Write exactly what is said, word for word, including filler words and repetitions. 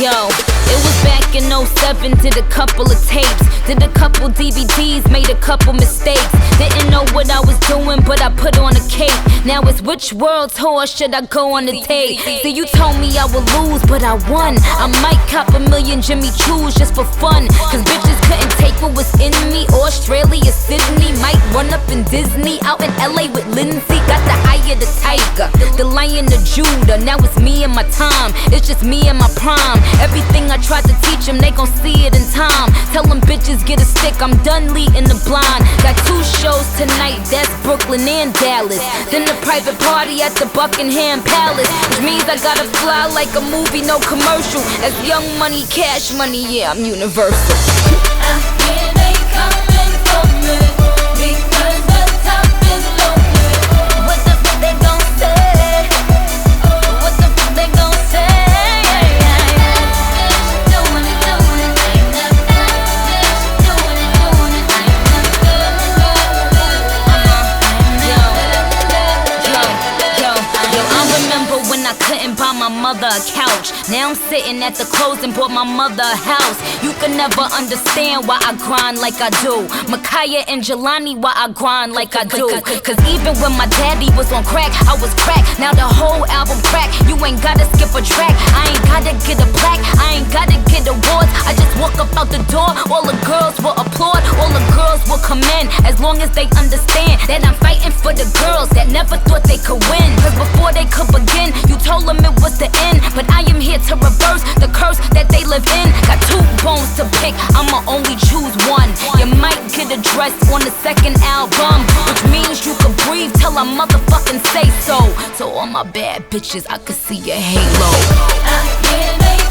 Yo, it was back in oh seven, did a couple of tapes, did a couple D V Ds, made a couple mistakes. Didn't know what I was doing, but I put on a cape. Now it's which world tour should I go on a date? See, you told me I would lose, but I won. I might cop a million Jimmy Choos just for fun, cause bitches couldn't take what was in me. Australia, Sydney, might run up in Disney. Out in L A with Lindsay, got the eye of the tiger, the lion of Judah. Now it's me and my time, it's just me and my prime. Everything I tried to teach them, they gon' see it in time. Tell them bitches get a stick, I'm done leading the blind. Got two shows tonight, that's Brooklyn and Dallas. Then the private party at the Buckingham Palace, which means I gotta fly like a movie, no commercial. That's Young Money, Cash Money, yeah, I'm universal. I hear they coming for me, because the top is lonely. What the fuck they gon' say? What the fuck they gon' say? Doing it, doing it, ain't nothing. Doing it, doing it, ain't nothing. Yo, yo, yo, yo, I remember when I couldn't buy my mother a couch. Now I'm sitting at the clothes and bought my mother a house. You can never understand why I grind like I do. Micaiah and Jelani, why I grind like I do. Cause even when my daddy was on crack, I was crack. Now the whole album crack. You ain't gotta skip a track, I ain't gotta get a plaque, I ain't gotta get awards. I just walk up out the door, all the girls will applaud, all the girls will come in, as long as they understand that I'm fighting for the girls that never thought they could win. Cause before they could begin, you told them it was the end, but I am here to reverse the curse that they live in. Got two bones to pick, I'ma only choose one. You might get a dress on the second album, which means you can breathe till I motherfucking say so. So all my bad bitches, I could see your halo. I hear they